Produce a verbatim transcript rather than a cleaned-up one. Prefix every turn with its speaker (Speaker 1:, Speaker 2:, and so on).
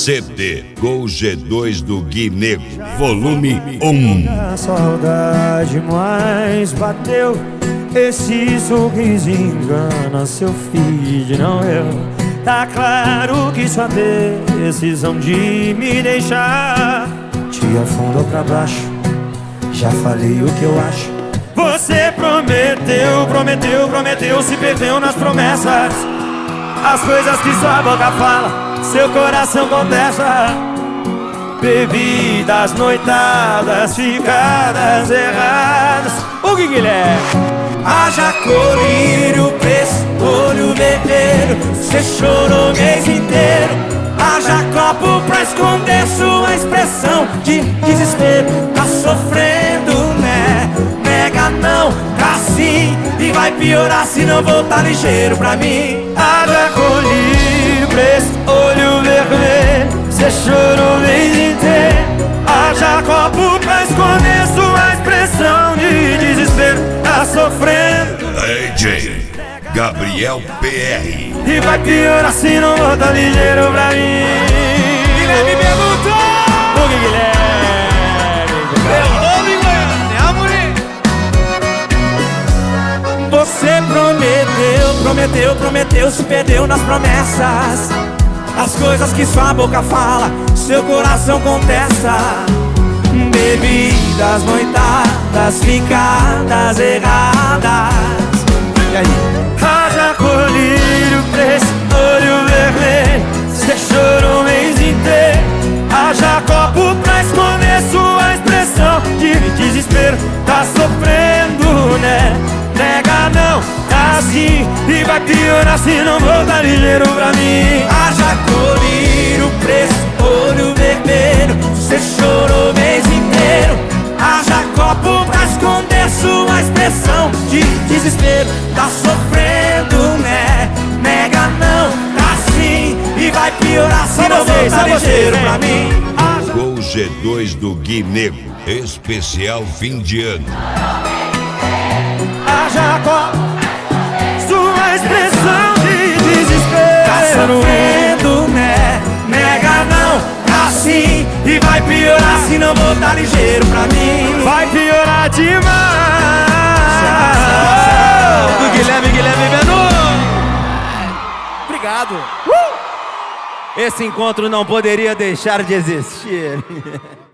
Speaker 1: C D Gol G dois do Gui Negro, volume um.
Speaker 2: A saudade mais bateu, esse sorriso engana seu feed, não eu. Tá claro que sua decisão de me deixar te afundou pra baixo. Já falei o que eu acho. Você prometeu, prometeu, prometeu, se perdeu nas promessas. As coisas que sua boca fala, seu coração contesta. Bebidas, noitadas, ficadas erradas. O que Guilherme?
Speaker 3: Haja colírio, preço, olho vermelho. Cê chorou o mês inteiro. Haja copo pra esconder sua expressão de desespero. Tá sofrendo, né? Nega não, tá sim. E vai piorar se não voltar ligeiro pra mim.
Speaker 2: Haja colírio, preço, olho vermelho. Cê chorou o mês inteiro. Haja copo pra esconder sua expressão de desespero. Tá sofrendo,
Speaker 1: D J Gabriel P R.
Speaker 2: e vai piorar se não volta ligeiro pra mim.
Speaker 3: Guilherme perguntou.
Speaker 2: O que Guilherme?
Speaker 3: Perguntou, Guilherme, é amore. Você prometeu, prometeu, prometeu, se perdeu nas promessas. As coisas que sua boca fala, seu coração contesta. Bebidas, noitadas, ficadas erradas. E aí?
Speaker 2: Haja colírio, preço, olho vermelho. Cê chorou o mês inteiro. Haja copo pra esconder sua expressão de desespero. Tá sofrendo, né? Nega não, tá assim. E vai piorar se não voltar ligeiro pra mim.
Speaker 3: Haja colírio, preço, olho vermelho. Cê chorou o mês inteiro. Haja copo pra esconder sua expressão de desespero. Tá sofrendo, né? Nega não, tá sim. E vai piorar se não voltar ligeiro pra mim.
Speaker 1: Gol G dois do Gui Negro, especial fim de ano.
Speaker 2: Haja copo, sua expressão de desespero.
Speaker 3: Tá sofrendo, né? Nega não, tá sim. E vai piorar se não voltar ligeiro pra mim.
Speaker 2: Vai piorar demais.
Speaker 3: Do Guilherme, Guilherme Benu. Obrigado.
Speaker 2: Esse encontro não poderia deixar de existir.